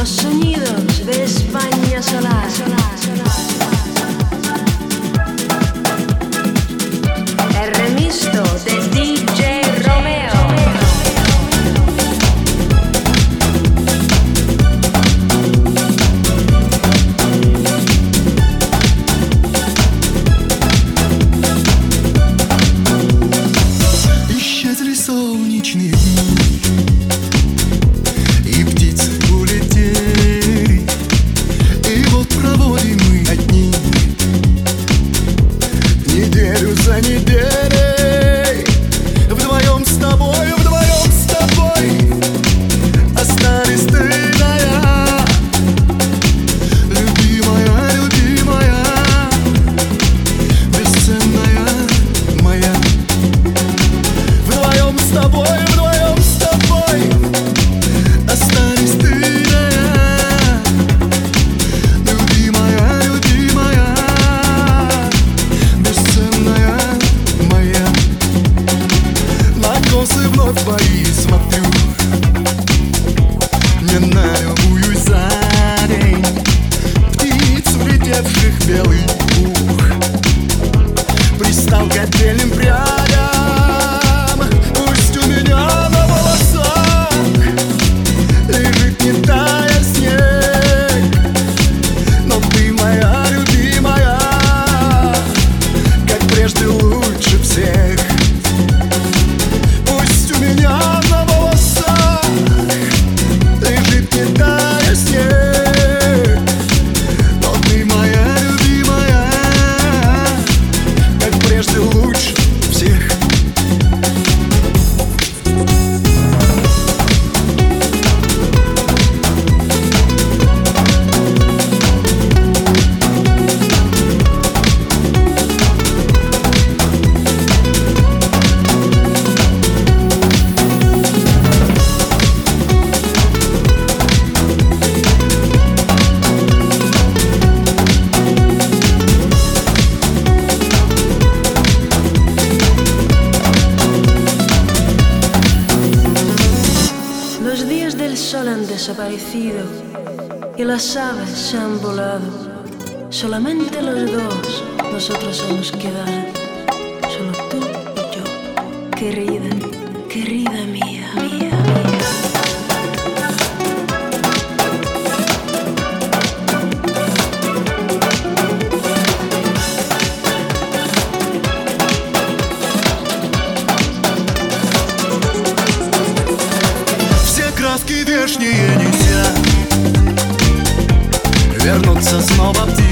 Los sonidos de España Solar. El remisto de DJ Romeo. Исчезли солнечные дни, и птицы улетели, и вот проводим мы одни неделю за неделей. Вдвоем с тобой, вдвоем с тобой остались ты да я. Любимая, любимая, бесценная моя. Вдвоем с тобой остались ты да я. Любимая, любимая, бесценная моя. На косы вновь твои смотрю, не на любую за день. Птиц, улетевших в белый пух, пристал к отдельным прядям. Пусть у меня на волосах лежит, не тая, снег, но ты моя любимая, как прежде лучше всех. Пусть у меня на волосах лежит, не тая, снег, но ты моя любимая, как прежде лучше всех. Los días del sol han desaparecido y las aves se han volado. Solamente los dos, nosotros hemos quedado. Solo tú y yo, querida, querida mía, mía, mía. Краски вешние нельзя вернуться снова в день.